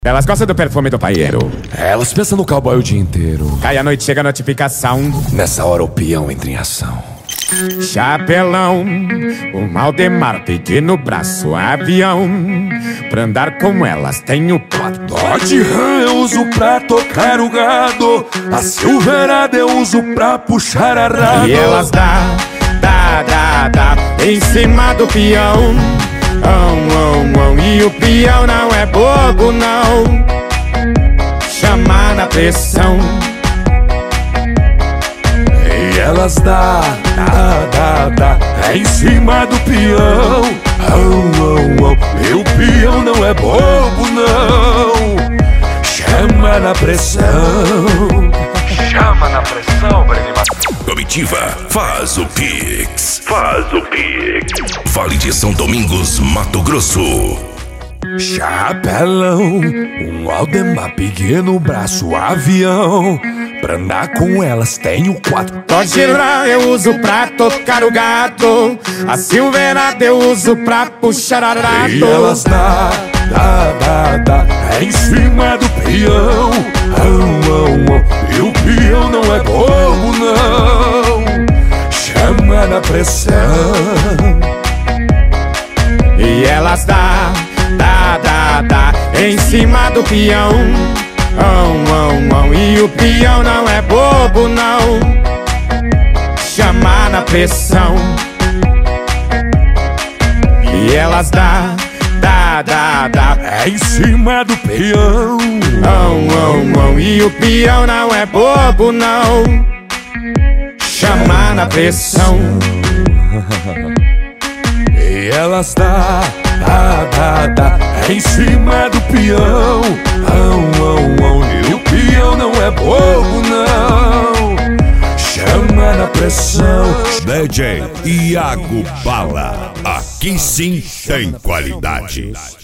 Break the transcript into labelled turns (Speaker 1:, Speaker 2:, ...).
Speaker 1: Elas gostam do perfume do paieiro.
Speaker 2: Elas pensam no cowboy o dia inteiro.
Speaker 1: Cai a noite, chega a notificação.
Speaker 2: Nessa hora o peão entra em ação.
Speaker 1: Chapelão, o Maldemar, pequeno braço, avião. Pra andar com elas tenho quatro.
Speaker 2: Dodge Ram eu uso pra tocar o gado. A Silverado eu uso pra puxar arado.
Speaker 1: E elas dá, em cima do peão. E o peão não é bobo não. Chama na pressão.
Speaker 2: E elas dá em cima do peão. E o peão não é bobo não. Chama na pressão.
Speaker 3: Chama na pressão, Breno.
Speaker 4: Comitiva, faz o Pix. Faz o Pix. Vale de São Domingos, Mato Grosso.
Speaker 2: Chapelão, um Aldemar, pequeno braço, avião. Pra andar com elas tenho quatro.
Speaker 1: Dodge Ram eu uso pra tocar o gato. A Silverado eu uso pra puxar arado.
Speaker 2: E elas dá em cima do peão. E o peão não é bobo não. Chama na pressão.
Speaker 1: E elas dá em cima do peão. E o peão não é bobo não. Chama na pressão. E elas dá
Speaker 2: em cima do peão.
Speaker 1: E o peão não é bobo não. Chama na pressão.
Speaker 2: E elas dá em cima do peão. E o peão não é bobo não. Chama na pressão.
Speaker 4: DJ Iago Bala. Aqui sim tem qualidade.